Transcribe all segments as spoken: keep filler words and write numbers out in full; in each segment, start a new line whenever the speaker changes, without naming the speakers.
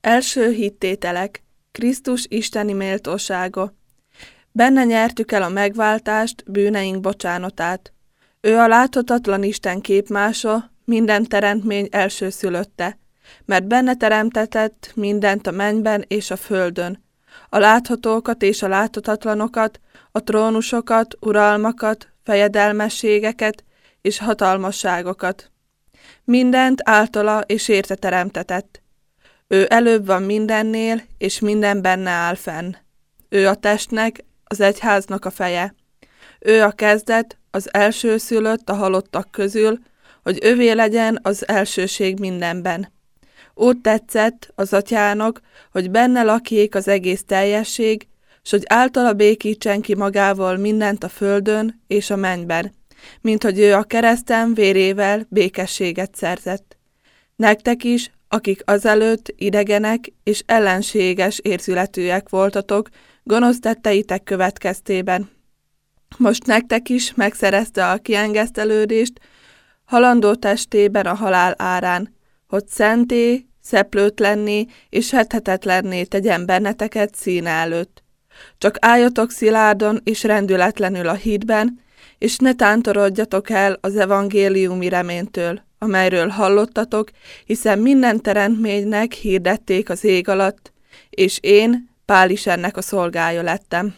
Első hittételek. Krisztus isteni méltósága. Benne nyertük el a megváltást, bűneink bocsánatát. Ő a láthatatlan Isten képmása, minden teremtmény elsőszülötte, mert benne teremtetett mindent a mennyben és a földön, a láthatókat és a láthatatlanokat, a trónusokat, uralmakat, fejedelmességeket és hatalmasságokat. Mindent általa és érte teremtetett. Ő előbb van mindennél, és minden benne áll fenn. Ő a testnek, az egyháznak a feje. Ő a kezdet, az elsőszülött a halottak közül, hogy övé legyen az elsőség mindenben. Úgy tetszett az atyának, hogy benne lakjék az egész teljesség, s hogy általa békítsen ki magával mindent a földön és a mennyben, mint hogy ő a kereszten vérével békességet szerzett. Nektek is, akik azelőtt idegenek és ellenséges érzületűek voltatok, gonosz tetteitek következtében. Most nektek is megszerezte a kiengesztelődést halandó testében a halál árán, hogy szenté, szeplőtlenné és hethetetlenné tegyen benneteket színe előtt. Csak álljatok szilárdan és rendületlenül a hitben, és ne tántorodjatok el az evangéliumi reménytől, amelyről hallottatok, hiszen minden teremtménynek hirdették az ég alatt, és én, Pál is ennek a szolgája lettem.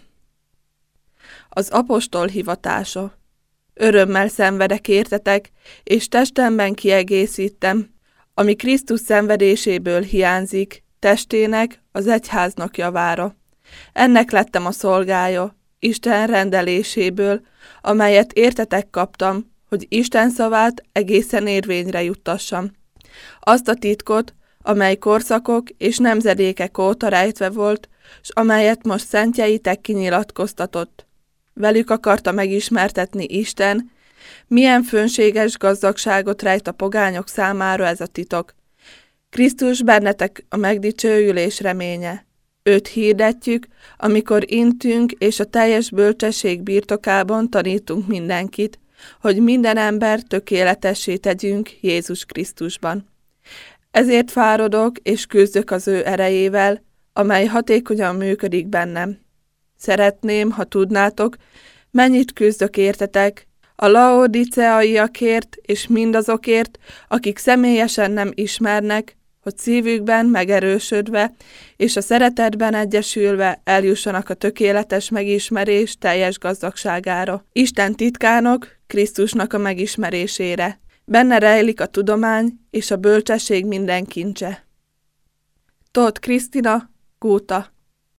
Az apostol hivatása. Örömmel szenvedek értetek, és testemben kiegészítem, ami Krisztus szenvedéséből hiányzik, testének, az egyháznak javára. Ennek lettem a szolgája, Isten rendeléséből, amelyet értetek kaptam, hogy Isten szavát egészen érvényre juttassam. Azt a titkot, amely korszakok és nemzedékek óta rejtve volt, s amelyet most szentjeitek kinyilatkoztatott. Velük akarta megismertetni Isten, milyen fönséges gazdagságot rejt a pogányok számára ez a titok. Krisztus bennetek a megdicsőülés reménye. Őt hirdetjük, amikor intünk és a teljes bölcsesség birtokában tanítunk mindenkit, hogy minden ember tökéletessé tegyünk Jézus Krisztusban. Ezért fáradok és küzdök az ő erejével, amely hatékonyan működik bennem. Szeretném, ha tudnátok, mennyit küzdök értetek, a laodiceaiakért és mindazokért, akik személyesen nem ismernek, hogy szívükben megerősödve és a szeretetben egyesülve eljussanak a tökéletes megismerés teljes gazdagságára, Isten titkának, Krisztusnak a megismerésére. Benne rejlik a tudomány és a bölcsesség minden kincse. Tóth Krisztina, Góta.